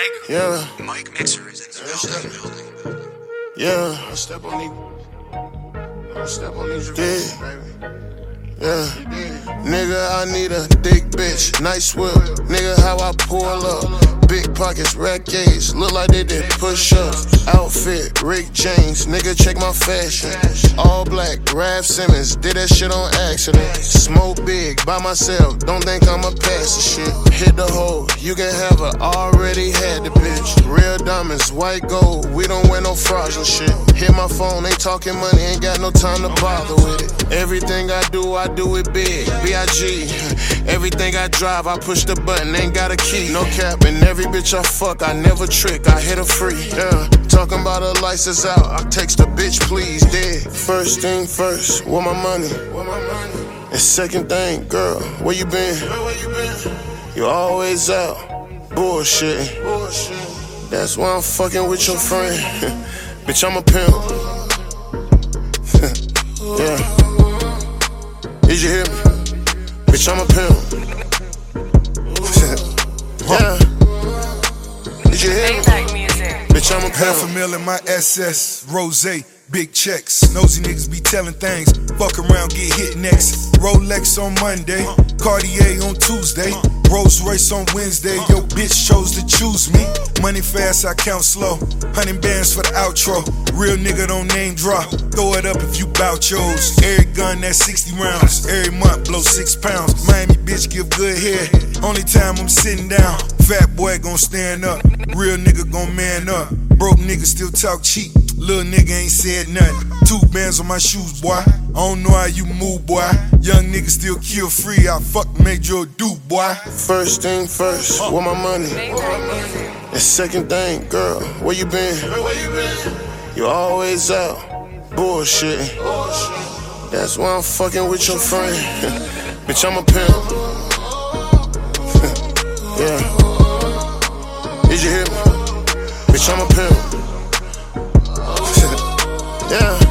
Yeah. Mike Mixer is in the building. Yeah. Don't step on these baby. Yeah. Nigga, I need a thick bitch. Nice whip. Nigga, how I pull up. Big pockets, rack gauge. Look like they did push ups. Outfit, Rick James. Nigga, check my fashion. All black, Raph Simmons. Did that shit on accident. Smoke big by myself. Don't think I'ma pass the shit. Hit the hole. You can have her. Already had the bitch. Real diamonds, white gold. We don't wear no fraudulent shit. Hit my phone, ain't talking money. Ain't got no time to bother with it. Everything I do it big. B.I.G. Everything I drive, I push the button, ain't got a key. No cap, and every bitch I fuck, I never trick, I hit her free. Yeah, talking about her license out, I text the bitch, please, dead. First thing first, where my money? And second thing, girl, where you been? You always out, bullshit. That's why I'm fucking with your friend. Bitch, I'm a pimp. Yeah. Did you hear me? Bitch, I'm a pimp. Yeah. Did you hear me? Bitch, I'm a pimp. $500,000 in my SS, Rose, big checks. Nosy niggas be telling things. Fuck around, get hit next. Rolex on Monday, Cartier on Tuesday, Rolls Royce on Wednesday. Yo, bitch chose to choose me. Money fast, I count slow. 100 bands for the outro. Real nigga don't name drop. Throw it up if you bout yours. Every gun that's 60 rounds. Every month blow 6 pounds. Miami bitch give good head. Only time I'm sitting down. Fat boy gon' stand up. Real nigga gon' man up. Broke nigga still talk cheap. Little nigga ain't said nothing. 2 bands on my shoes, boy. I don't know how you move, boy. Young nigga still kill free. I fuck made you a do, boy. First thing first, where my money? And second thing, girl, where you been? You always out, bullshit. That's why I'm fucking with your friend. Bitch, I'm a pimp. Yeah. Did you hear me? Bitch, I'm a pimp. Yeah.